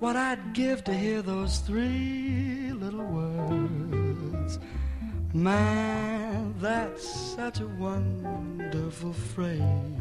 what I'd give to hear those three little words. Man, that's such a wonderful phrase.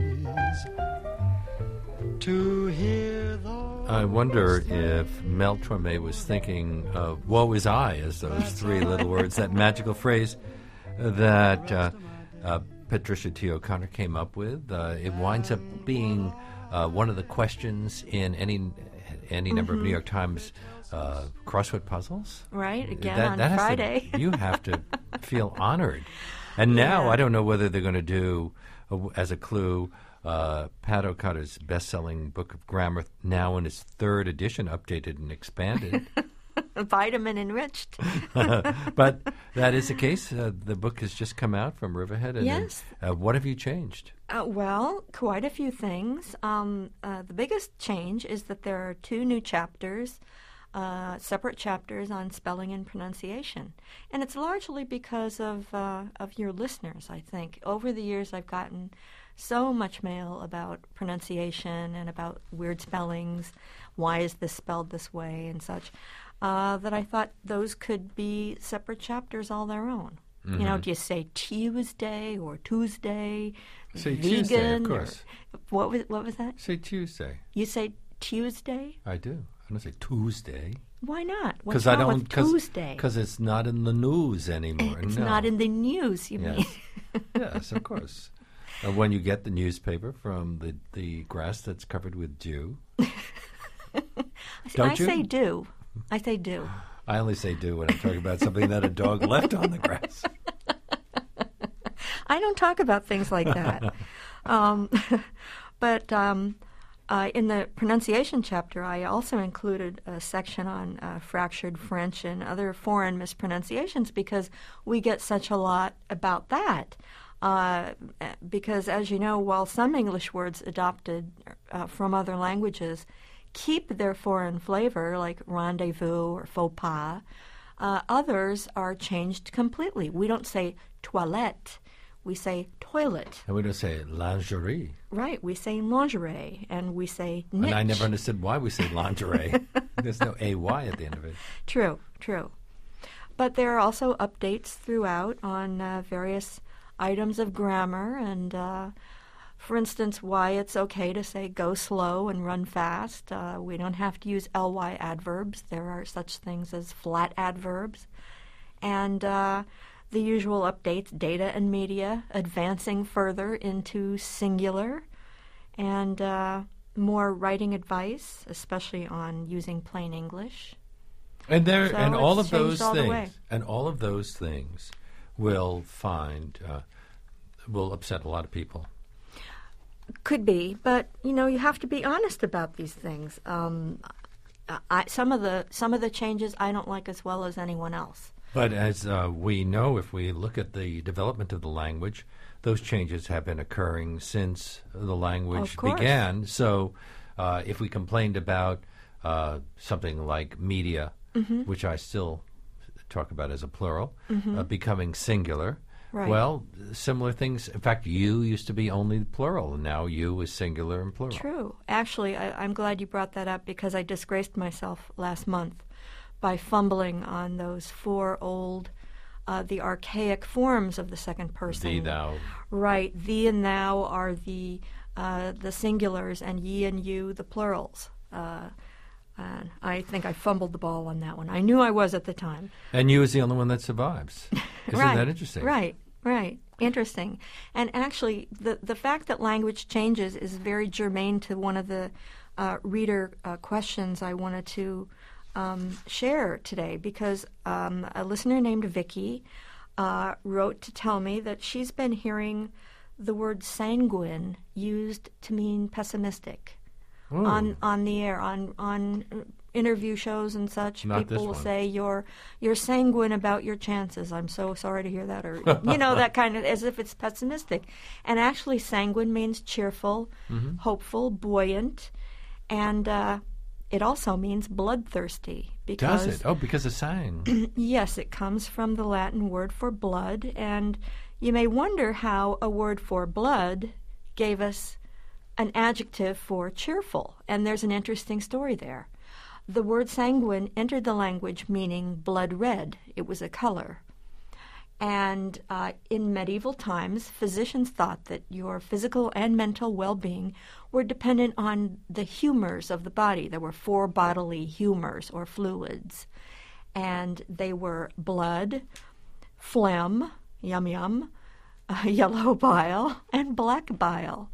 To hear those... I wonder if Mel Torme was thinking of "woe is I" as those three little words, that magical phrase that Patricia T. O'Connor came up with. It winds up being one of the questions in any number of New York Times crossword puzzles. Right, again on Friday. You have to feel honored. And now I don't know whether they're going to do, as a clue, Pat O'Connor's best-selling book of grammar, now in its third edition, updated and expanded. Vitamin enriched. But that is the case. The book has just come out from Riverhead. And yes. What have you changed? Well, quite a few things. The biggest change is that there are 2 new chapters, separate chapters on spelling and pronunciation. And it's largely because of your listeners, I think. Over the years, I've gotten so much mail about pronunciation and about weird spellings, why is this spelled this way and such, that I thought those could be separate chapters all their own. Mm-hmm. You know, do you say Tuesday or Tuesday? Say vegan, Tuesday, of course. What was that? Say Tuesday. You say Tuesday? I do. I don't say Tuesday. Why not? What's wrong with Tuesday? Because it's not in the news anymore. It's not in the news, you mean? Yes, of course. When you get the newspaper from the grass that's covered with dew. I say dew. I say dew. I only say dew when I'm talking about something that a dog left on the grass. I don't talk about things like that. But in the pronunciation chapter, I also included a section on fractured French and other foreign mispronunciations because we get such a lot about that. Because, as you know, while some English words adopted from other languages keep their foreign flavor, like rendezvous or faux pas, others are changed completely. We don't say toilette. We say toilet. And we don't say lingerie. Right. We say lingerie, and we say niche. And I never understood why we say lingerie. There's no AY at the end of it. True. But there are also updates throughout on various items of grammar and, for instance, why it's okay to say go slow and run fast. We don't have to use ly adverbs. There are such things as flat adverbs. And the usual updates, data and media, advancing further into singular, and more writing advice, especially on using plain English. And all of those things will upset a lot of people. Could be, but you have to be honest about these things. Some of the changes I don't like as well as anyone else. But as we know, if we look at the development of the language, those changes have been occurring since the language began. So if we complained about something like media, which I still talk about as a plural, becoming singular, right. Well, similar things. In fact, you used to be only plural, and now you is singular and plural. True. Actually, I'm glad you brought that up because I disgraced myself last month by fumbling on those 4 old, the archaic forms of the second person. Thee, thou. Right. Thee and thou are the singulars, and ye and you the plurals. And I think I fumbled the ball on that one. I knew I was at the time. And you is the only one that survives. Isn't that interesting? Right. Interesting. And actually, the fact that language changes is very germane to one of the reader questions I wanted to share today, because a listener named Vicky wrote to tell me that she's been hearing the word sanguine used to mean pessimistic on the air, on interview shows and such. Not people will one. say you're sanguine about your chances. I'm so sorry to hear that, or that kind of, as if it's pessimistic. And actually, sanguine means cheerful, hopeful, buoyant, and it also means bloodthirsty. Does it? Oh, because of sang. Yes, it comes from the Latin word for blood, and you may wonder how a word for blood gave us an adjective for cheerful, and there's an interesting story there. the word sanguine entered the language meaning blood red. It was a color. And in medieval times, physicians thought that your physical and mental well-being were dependent on the humors of the body. There were 4 bodily humors or fluids, and they were blood, phlegm, yum yum, yellow bile, and black bile.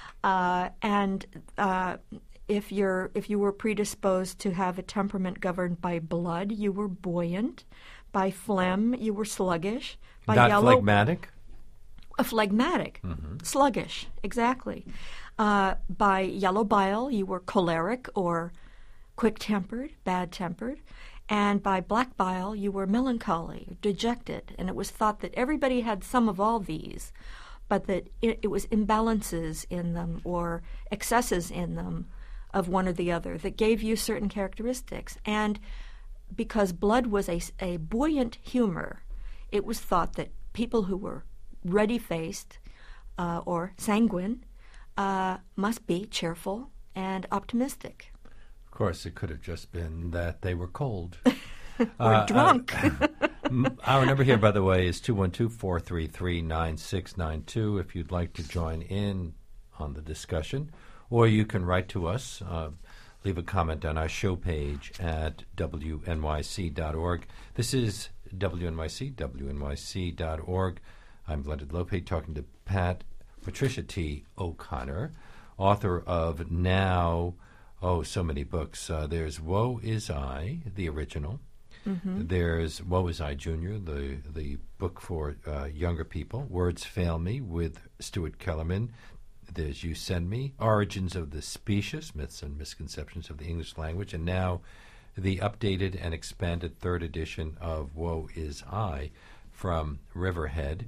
If you were predisposed to have a temperament governed by blood, you were buoyant. By phlegm, you were sluggish. By Not phlegmatic? Phlegmatic, sluggish, exactly. By yellow bile, you were choleric or quick-tempered, bad-tempered. And by black bile, you were melancholy, dejected. And it was thought that everybody had some of all these, but that it was imbalances in them or excesses in them of one or the other that gave you certain characteristics. And because blood was a buoyant humor, it was thought that people who were ruddy-faced or sanguine must be cheerful and optimistic. Of course, it could have just been that they were cold. Or drunk. Our number here, by the way, is 212-433-9692 if you'd like to join in on the discussion. Or you can write to us, leave a comment on our show page at wnyc.org. This is WNYC, wnyc.org. I'm Leonard Lopate talking to Patricia T. O'Connor, author of now, so many books. There's Woe Is I, the original. Mm-hmm. There's Woe Is I Jr., the book for younger people. Words Fail Me with Stuart Kellerman. There's You Send Me, Origins of the Specious, Myths and Misconceptions of the English Language, and now the updated and expanded 3rd edition of Woe Is I from Riverhead.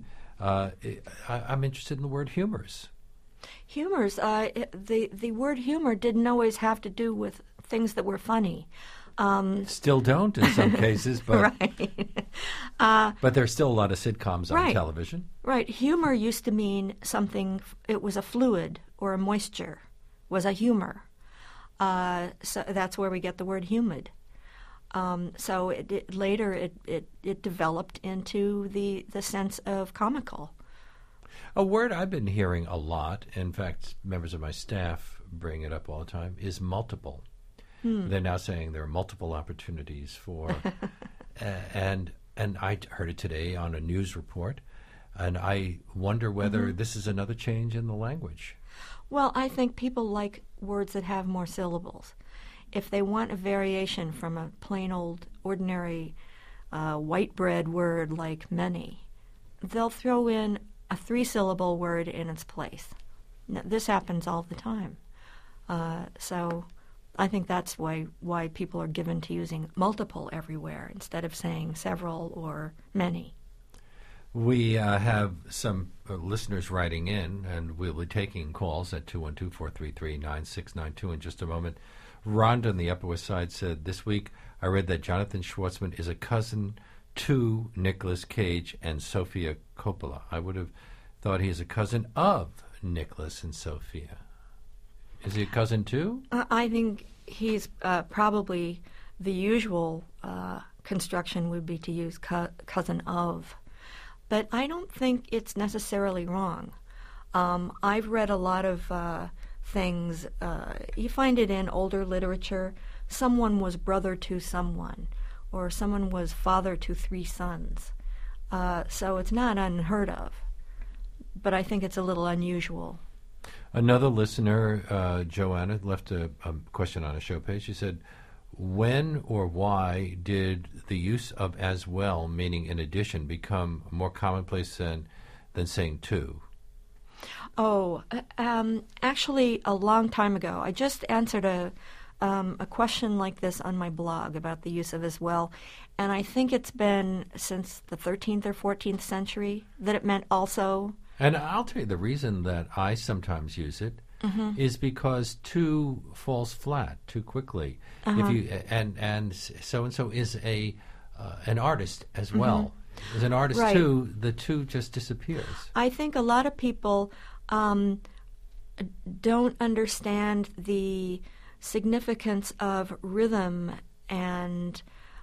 I'm interested in the word humors. Humors, the word humor didn't always have to do with things that were funny. Still don't in some cases, but right. But there's still a lot of sitcoms on television. Right. Humor used to mean something. It was a fluid or a moisture. Was a humor. So that's where we get the word humid. So later it developed into the sense of comical. A word I've been hearing a lot, in fact, members of my staff bring it up all the time, is multiple. They're now saying there are multiple opportunities for, and I heard it today on a news report, and I wonder whether this is another change in the language. Well, I think people like words that have more syllables. If they want a variation from a plain old ordinary white bread word like many, they'll throw in a 3-syllable word in its place. Now, this happens all the time. So I think that's why people are given to using multiple everywhere instead of saying several or many. We have some listeners writing in, and we'll be taking calls at 212-433-9692 in just a moment. Rhonda on the Upper West Side said, this week I read that Jonathan Schwartzman is a cousin to Nicolas Cage and Sofia Coppola. I would have thought he is a cousin of Nicolas and Sofia. Is he a cousin too? I think he's probably the usual construction would be to use cousin of. But I don't think it's necessarily wrong. I've read a lot of things. You find it in older literature. Someone was brother to someone, or someone was father to 3 sons. So it's not unheard of. But I think it's a little unusual. Another listener, Joanna, left a question on a show page. She said, when or why did the use of as well, meaning in addition, become more commonplace than saying to? Actually, a long time ago. I just answered a question like this on my blog about the use of as well, and I think it's been since the 13th or 14th century that it meant also. And I'll tell you the reason that I sometimes use it is because to falls flat too quickly. If you and so is an artist as well. As an artist too, the two just disappears. I think a lot of people don't understand the significance of rhythm and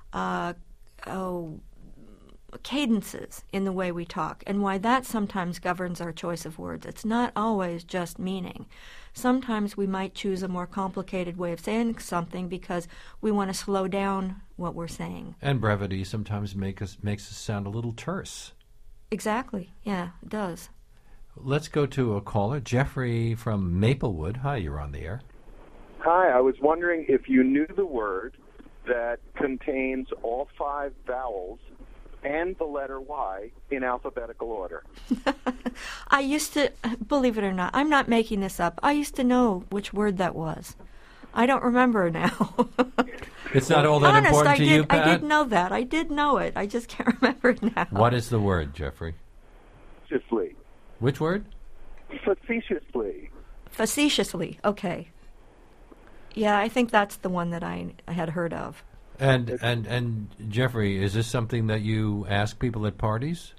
cadences in the way we talk, and why that sometimes governs our choice of words. It's not always just meaning. Sometimes we might choose a more complicated way of saying something because we want to slow down what we're saying. And brevity sometimes makes us sound a little terse. Exactly. Yeah, it does. Let's go to a caller, Jeffrey from Maplewood. Hi, you're on the air. Hi, I was wondering if you knew the word that contains all 5 vowels and the letter Y in alphabetical order. I used to, believe it or not, I'm not making this up. I used to know which word that was. I don't remember now. It's not all that important to you, Pat? I did know that. I did know it. I just can't remember it now. What is the word, Jeffrey? Facetiously. Which word? Facetiously. Facetiously. Okay. Yeah, I think that's the one that I had heard of. And Jeffrey, is this something that you ask people at parties?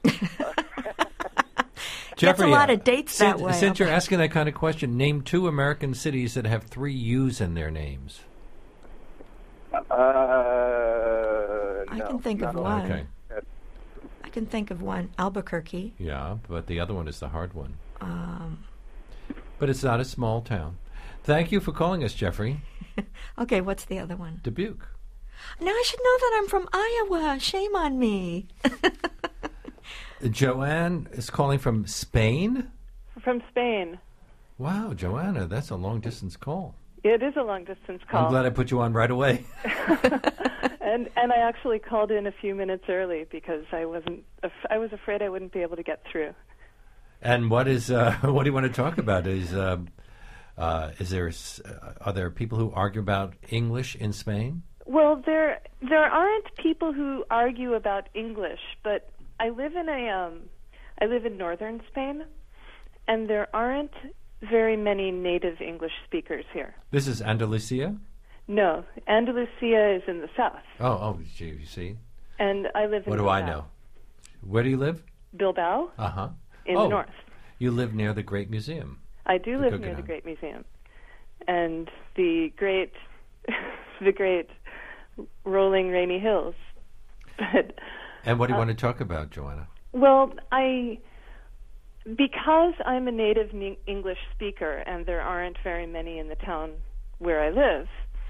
Jeffrey, gets a lot of dates that way. Since you're asking that kind of question, name 2 American cities that have 3 U's in their names. I can think of one. Okay. I can think of one. Albuquerque. Yeah, but the other one is the hard one. But it's not a small town. Thank you for calling us, Jeffrey. Okay, what's the other one? Dubuque. Now I should know that I'm from Iowa. Shame on me. Joanne is calling from Spain? From Spain. Wow, Joanna, that's a long-distance call. It is a long-distance call. I'm glad I put you on right away. And I actually called in a few minutes early because I was afraid I wouldn't be able to get through. And what do you want to talk about? Are there people who argue about English in Spain? Well, there aren't people who argue about English, but I live in northern Spain, and there aren't very many native English speakers here. This is Andalusia? No, Andalusia is in the south. Oh, gee, you see. And I live in What do I know? Where do you live? Bilbao. Uh-huh. In the north. You live near the Great Museum. I do live near the Great Museum. And the great rolling rainy hills. But and what do you want to talk about, Joanna? Well, because I'm a native English speaker and there aren't very many in the town where I live,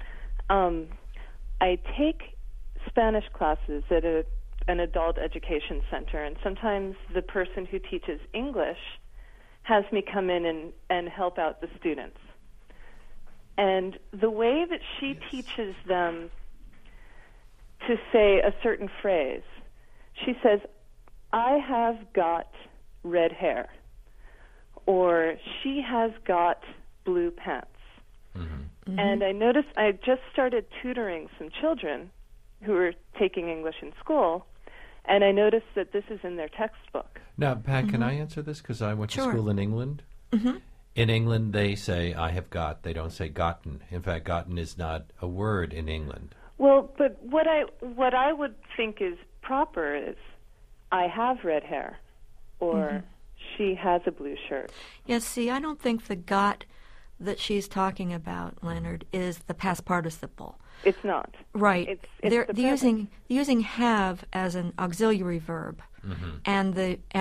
I take Spanish classes at an adult education center, and sometimes the person who teaches English has me come in and help out the students. And the way that she teaches them to say a certain phrase, she says, "I have got red hair," or "she has got blue pants." Mm-hmm. Mm-hmm. And I noticed I just started tutoring some children who are taking English in school, and I noticed that this is in their textbook. Now, Pat, can I answer this? Because I went to school in England. Mm-hmm. In England, they say, "I have got." They don't say "gotten." In fact, "gotten" is not a word in England. Well, but what I would think is proper is, "I have red hair," or "she has a blue shirt." Yes, see, I don't think the "got" that she's talking about, Leonard, is the past participle. It's not. Right. It's they're using "have" as an auxiliary verb, and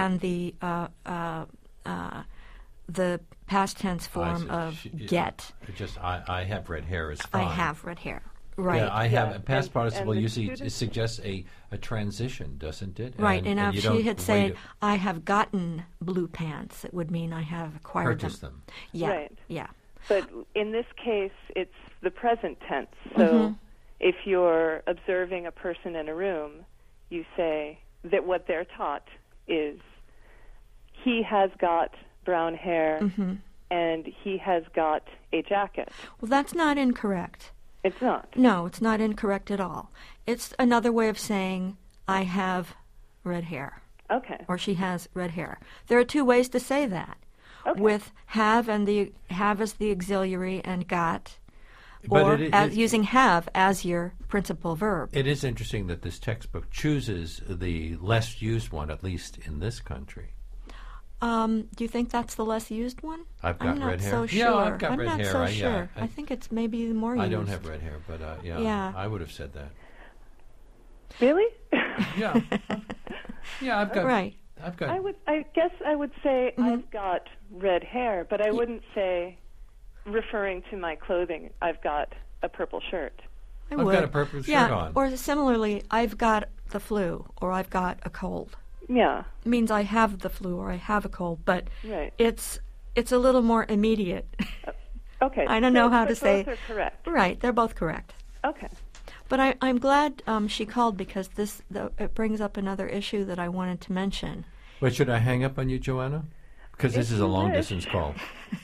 the past tense form of "get." Just I have red hair is fine. I have red hair. Right. Yeah, I have. A past participle usually suggests a transition, doesn't it? Right. And if she had said, "I have gotten blue pants," it would mean I have acquired them. Yeah. Right. Yeah. But in this case, it's the present tense. So if you're observing a person in a room, you say that what they're taught is, "He has got brown hair and he has got a jacket." Well, that's not incorrect. It's not. No, it's not incorrect at all. It's another way of saying, "I have red hair." Okay. Or "she has red hair." There are 2 ways to say that. Okay. With "have" and the "have" as the auxiliary and "got," But or using "have" as your principal verb. It is interesting that this textbook chooses the less used one, at least in this country. Do you think that's the less used one? I've got red hair. I'm not so sure. Yeah, I've got red hair. I'm not so sure. I think it's maybe more used. I don't have red hair, but Yeah. I would have said that. Really? Yeah. Yeah, I've got. Right. I've got. I guess I would say I've got red hair, but I wouldn't say, referring to my clothing, I've got a purple shirt. I I've would. got a purple shirt on. Or similarly, I've got the flu, or I've got a cold. Yeah. It means I have the flu or I have a cold, but Right. it's a little more immediate. Okay. I don't know how to say. Both are correct. Right, they're both correct. Okay. But I'm glad she called because it brings up another issue that I wanted to mention. Wait, should I hang up on you, Joanna? Because this is a long distance call.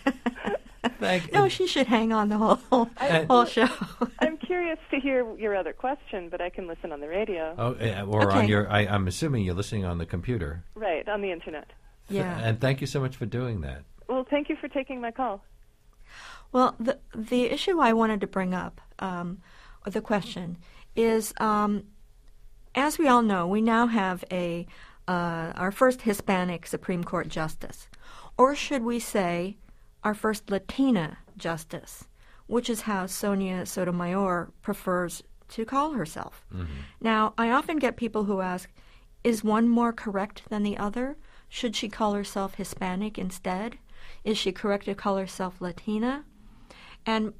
No, she should hang on the whole show. I'm curious to hear your other question, but I can listen on the radio. Oh, or Okay. on your. I'm assuming you're listening on the computer. Right, on the internet. Yeah. And thank you so much for doing that. Well, thank you for taking my call. Well, the issue I wanted to bring up, or the question, is as we all know, we now have our first Hispanic Supreme Court justice, or should we say, our first Latina justice, which is how Sonia Sotomayor prefers to call herself. Mm-hmm. Now, I often get people who ask, is one more correct than the other? Should she call herself Hispanic instead? Is she correct to call herself Latina? And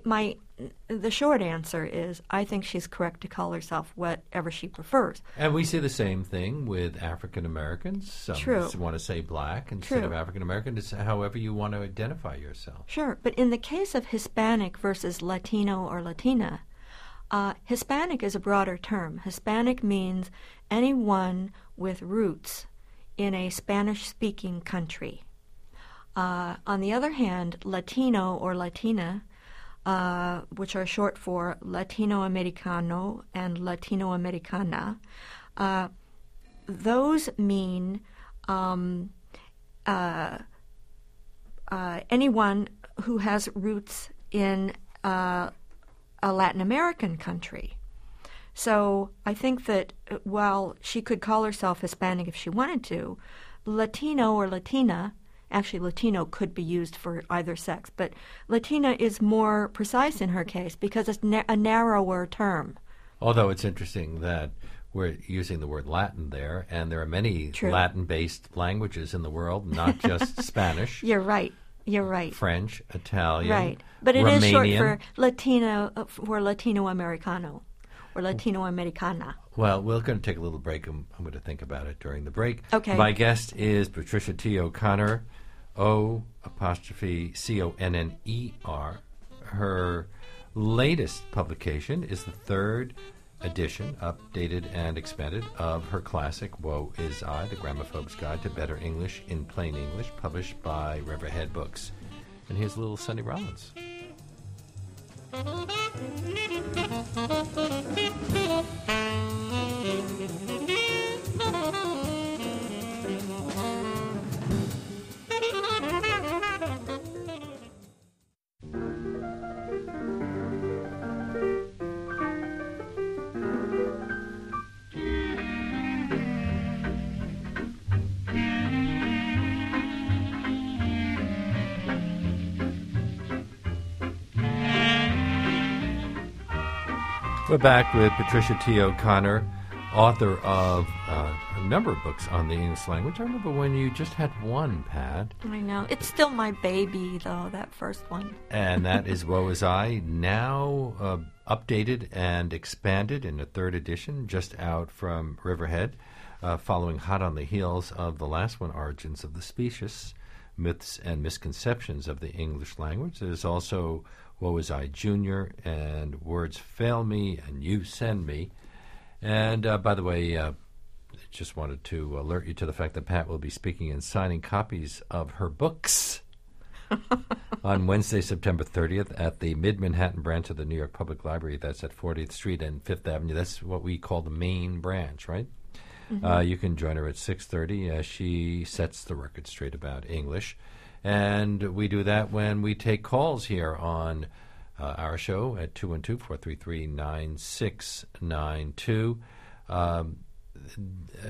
the short answer is I think she's correct to call herself whatever she prefers. And we see the same thing with African Americans. Some True. want to say black instead True. of African American. It's however you want to identify yourself. Sure, but in the case of Hispanic versus Latino or Latina, Hispanic is a broader term. Hispanic means anyone with roots in a Spanish-speaking country. On the other hand, Latino or Latina, which are short for Latino Americano and Latino Americana, those mean anyone who has roots in a Latin American country. So I think that while she could call herself Hispanic if she wanted to, Latino or Latina, actually Latino could be used for either sex, but Latina is more precise in her case because it's a narrower term. Although it's interesting that we're using the word Latin there, and there are many True. Latin-based languages in the world, not just Spanish. You're right. French, Italian, Right. But it Romanian. is short for Latino Americano or Latino Americana. Well, we're going to take a little break. I'm going to think about it during the break. Okay. My guest is Patricia T. O'Connor, O''Conner. Her latest publication is the third edition, updated and expanded, of her classic, Woe Is I, The Gramophobe's Guide to Better English in Plain English, published by Riverhead Books. And here's little Sonny Rollins. We're back with Patricia T. O'Connor, author of a number of books on the English language. I remember when you just had one, Pat. I know. It's still my baby, though, that first one. And that is Woe Is I, now updated and expanded in a third edition, just out from Riverhead, following hot on the heels of the last one, Origins of the Specious, Myths and Misconceptions of the English Language. There's also Woe Is I Junior and Words Fail Me and You Send Me. And by the way, just wanted to alert you to the fact that Pat will be speaking and signing copies of her books on Wednesday, September 30th at the Mid-Manhattan branch of the New York Public Library. That's at 40th Street and 5th Avenue. That's what we call the main branch, right? Mm-hmm. You can join her at 6:30 as she sets the record straight about English. And we do that when we take calls here on our show at 212-433-9692.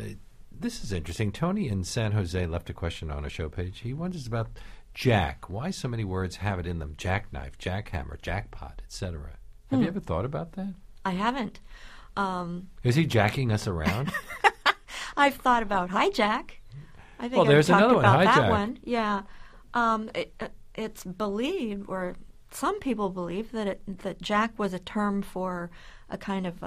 This is interesting. Tony in San Jose left a question on a show page. He wonders about jack. Why so many words have it in them? Jackknife, jackhammer, jackpot, etc. Have you ever thought about that? I haven't. Is he jacking us around? I've thought about hijack. I think Well, there's I've talked another one, about hijack. that one. Yeah. It's believed, or some people believe, that jack was a term for a kind of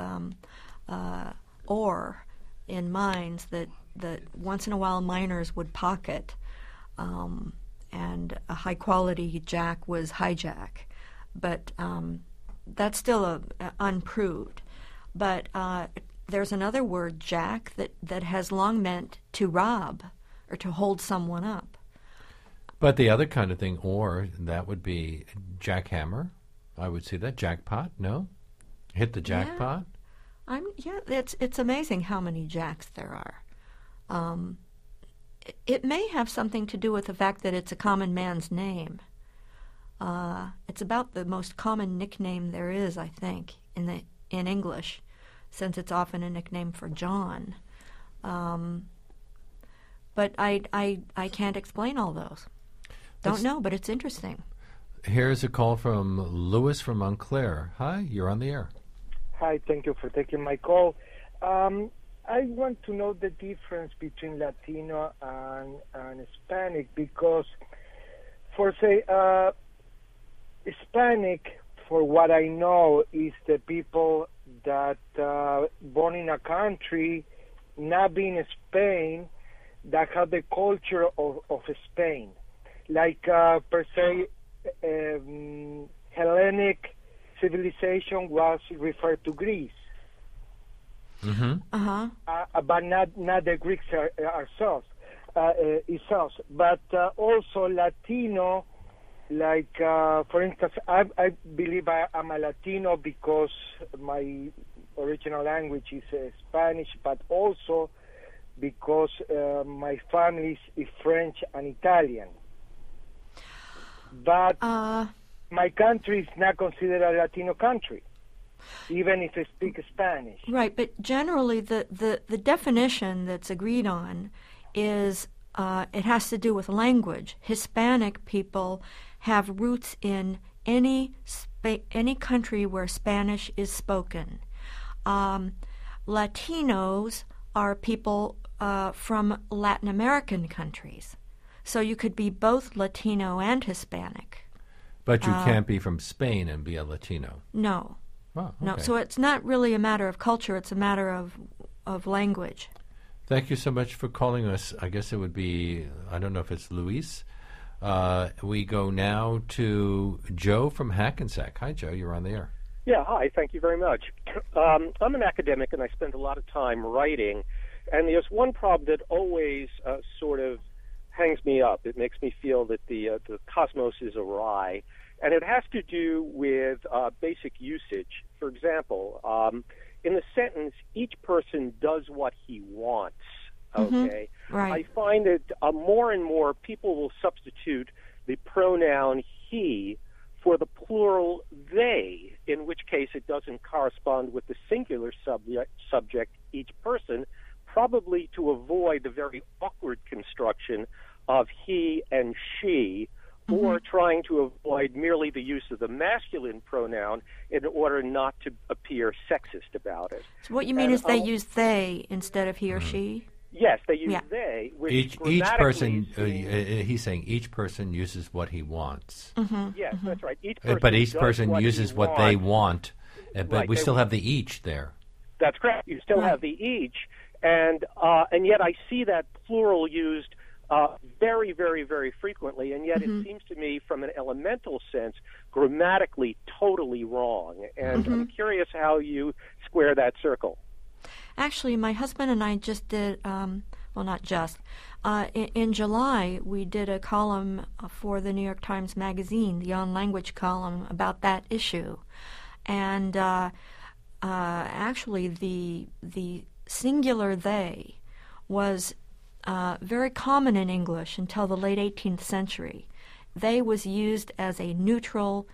ore in mines that once in a while miners would pocket, and a high-quality jack was hijack. But that's still unproved. But there's another word, jack, that has long meant to rob or to hold someone up. But the other kind of thing, or that would be jackhammer. I would see that. Jackpot, no? Hit the jackpot? It's amazing how many jacks there are. It may have something to do with the fact that it's a common man's name. It's about the most common nickname there is, I think, in English, since it's often a nickname for John. But I can't explain all those. Don't know, but it's interesting. Here's a call from Louis from Montclair. Hi, you're on the air. Hi, thank you for taking my call. I want to know the difference between Latino and Hispanic, because for say Hispanic, for what I know, is the people that born in a country, not being Spain, that have the culture of Spain. Like, per se, Hellenic civilization was referred to Greece. Mm-hmm. But not the Greeks ourselves, itself. But also Latino, like, for instance, I believe I'm a Latino because my original language is Spanish, but also because my family is French and Italian. But my country is not considered a Latino country, even if I speak Spanish. Right, but generally the definition that's agreed on is it has to do with language. Hispanic people have roots in any country where Spanish is spoken. Latinos are people from Latin American countries. So you could be both Latino and Hispanic. But you can't be from Spain and be a Latino. No. Oh, okay. No. So it's not really a matter of culture, it's a matter of language. Thank you so much for calling us. I guess it would be, I don't know if it's Luis. We go now to Joe from Hackensack. Hi, Joe. You're on the air. Yeah, hi. Thank you very much. I'm an academic, and I spend a lot of time writing. And there's one problem that always sort of hangs me up. It makes me feel that the cosmos is awry. And it has to do with basic usage. For example, in the sentence, each person does what he wants. Okay? Mm-hmm. Right. I find that more and more people will substitute the pronoun he for the plural they, in which case it doesn't correspond with the singular subject, each person, probably to avoid the very awkward construction of he and she, or trying to avoid merely the use of the masculine pronoun in order not to appear sexist about it. So what you mean is they use they instead of he or she? Yes, they use they. Which Each person, he's saying each person uses what he wants. Yes, that's right. Each person But each does person what uses he what wants. they want. But Right, we they- still have the each there. That's correct. You still have the each, and yet I see that plural used very, very, very frequently, and yet it seems to me, from an elemental sense, grammatically totally wrong. And I'm curious how you square that circle. Actually, my husband and I just did, well, not just, in July, we did a column for the New York Times Magazine, the on-language column, about that issue. And actually, the singular they was very common in English until the late 18th century. They was used as a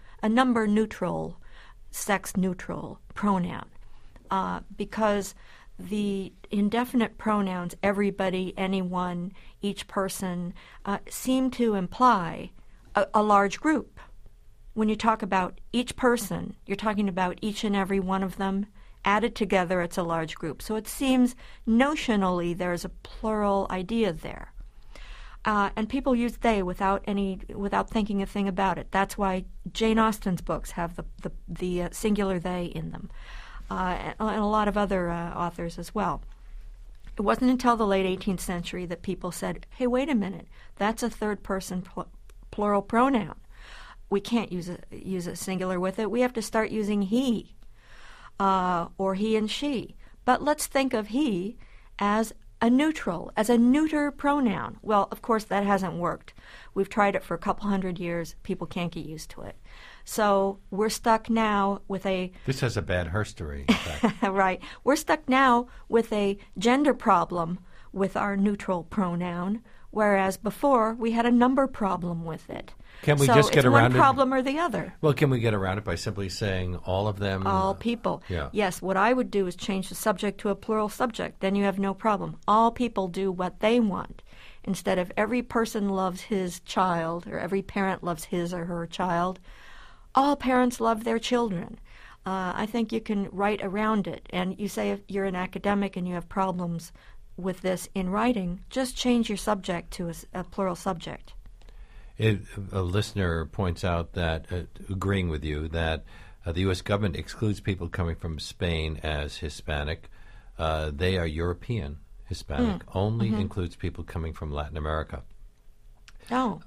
number-neutral, sex-neutral pronoun because the indefinite pronouns, everybody, anyone, each person, seem to imply a large group. When you talk about each person, you're talking about each and every one of them. Added together, it's a large group. So it seems notionally there's a plural idea there. And people use they without thinking a thing about it. That's why Jane Austen's books have the singular they in them, and a lot of other authors as well. It wasn't until the late 18th century that people said, hey, wait a minute, that's a third-person plural pronoun. We can't use a singular with it. We have to start using he, or he and she. But let's think of he as a neutral, as a neuter pronoun. Well, of course, that hasn't worked. We've tried it for a couple hundred years. People can't get used to it. So we're stuck now with a... This has a bad herstory, in fact. Right. We're stuck now with a gender problem with our neutral pronoun, whereas before we had a number problem with it. Can we just get around it? So it's one problem or the other. Well, can we get around it by simply saying all of them? All people. Yeah. Yes, what I would do is change the subject to a plural subject. Then you have no problem. All people do what they want. Instead of every person loves his child or every parent loves his or her child, all parents love their children. I think you can write around it. And you say if you're an academic and you have problems with this in writing, just change your subject to a plural subject. A listener points out that, agreeing with you, that the U.S. government excludes people coming from Spain as Hispanic. They are European Hispanic. Only includes people coming from Latin America. Oh.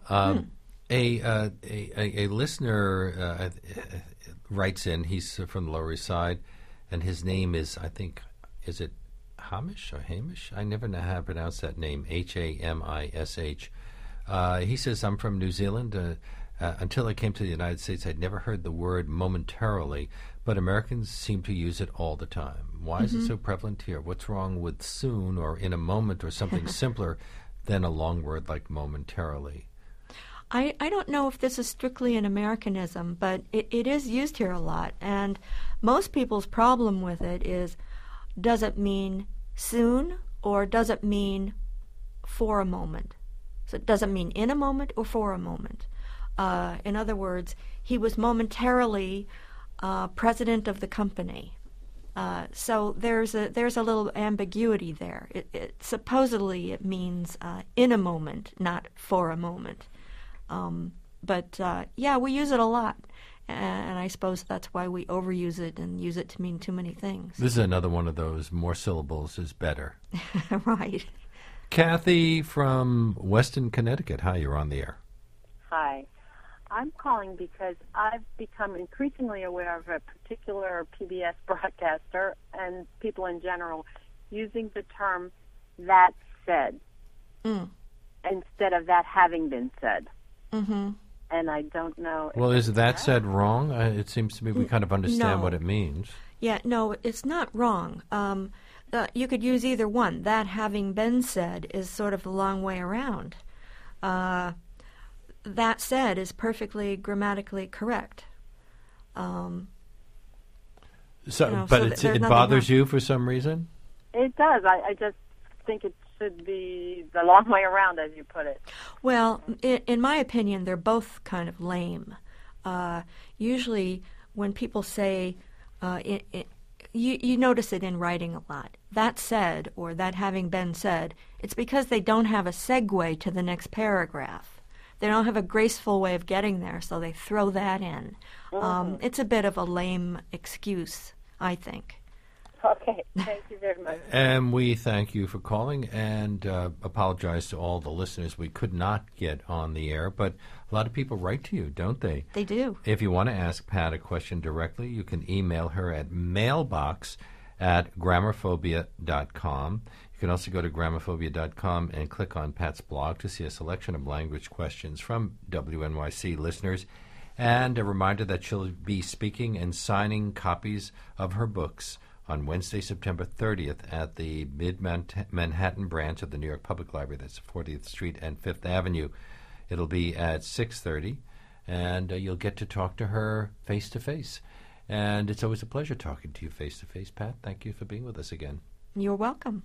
A listener writes in. He's from the Lower East Side, and his name is, I think, is it Hamish or Hamish? I never know how to pronounce that name. Hamish. He says, I'm from New Zealand. Until I came to the United States, I'd never heard the word momentarily, but Americans seem to use it all the time. Why is it so prevalent here? What's wrong with soon or in a moment or something simpler than a long word like momentarily? I don't know if this is strictly an Americanism, but it is used here a lot. And most people's problem with it is, does it mean soon or does it mean for a moment? So it doesn't mean in a moment or for a moment. In other words, he was momentarily president of the company. So there's a little ambiguity there. Supposedly it means in a moment, not for a moment. But we use it a lot. And I suppose that's why we overuse it and use it to mean too many things. This is another one of those more syllables is better. Right. Kathy from Weston, Connecticut. Hi, you're on the air. Hi. I'm calling because I've become increasingly aware of a particular PBS broadcaster and people in general using the term that said instead of that having been said. Mm-hmm. And I don't know. Well, is that said wrong? It seems to me we kind of understand what it means. Yeah, no, it's not wrong. You could use either one. That having been said is sort of the long way around. That said is perfectly grammatically correct. But it bothers you for some reason? It does. I just think it should be the long way around, as you put it. Well, in my opinion, they're both kind of lame. Usually when people say, you notice it in writing a lot, that said or that having been said, it's because they don't have a segue to the next paragraph. They don't have a graceful way of getting there, so they throw that in. It's a bit of a lame excuse, I think. Okay, thank you very much. And we thank you for calling and apologize to all the listeners we could not get on the air, but a lot of people write to you, don't they? They do. If you want to ask Pat a question directly, you can email her at mailbox@grammarphobia.com. You can also go to grammarphobia.com and click on Pat's blog to see a selection of language questions from WNYC listeners. And a reminder that she'll be speaking and signing copies of her books on Wednesday, September 30th at the Mid-Manhattan branch of the New York Public Library. That's 40th Street and 5th Avenue. It'll be at 6:30, and you'll get to talk to her face-to-face. And it's always a pleasure talking to you face-to-face, Pat. Thank you for being with us again. You're welcome.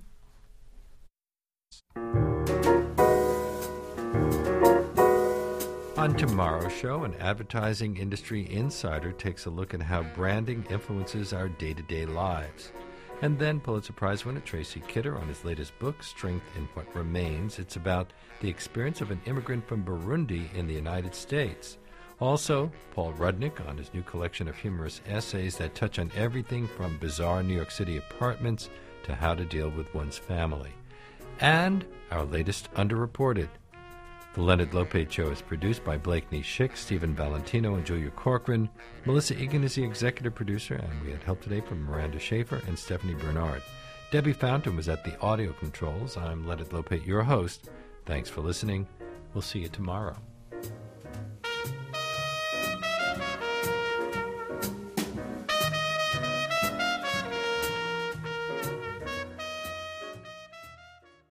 On tomorrow's show, an advertising industry insider takes a look at how branding influences our day-to-day lives. And then Pulitzer Prize winner Tracy Kidder on his latest book, Strength in What Remains. It's about the experience of an immigrant from Burundi in the United States. Also, Paul Rudnick on his new collection of humorous essays that touch on everything from bizarre New York City apartments to how to deal with one's family. And our latest Underreported. The Leonard Lopate Show is produced by Blakeney Schick, Stephen Valentino, and Julia Corcoran. Melissa Egan is the executive producer, and we had help today from Miranda Schaefer and Stephanie Bernard. Debbie Fountain was at the audio controls. I'm Leonard Lopate, your host. Thanks for listening. We'll see you tomorrow.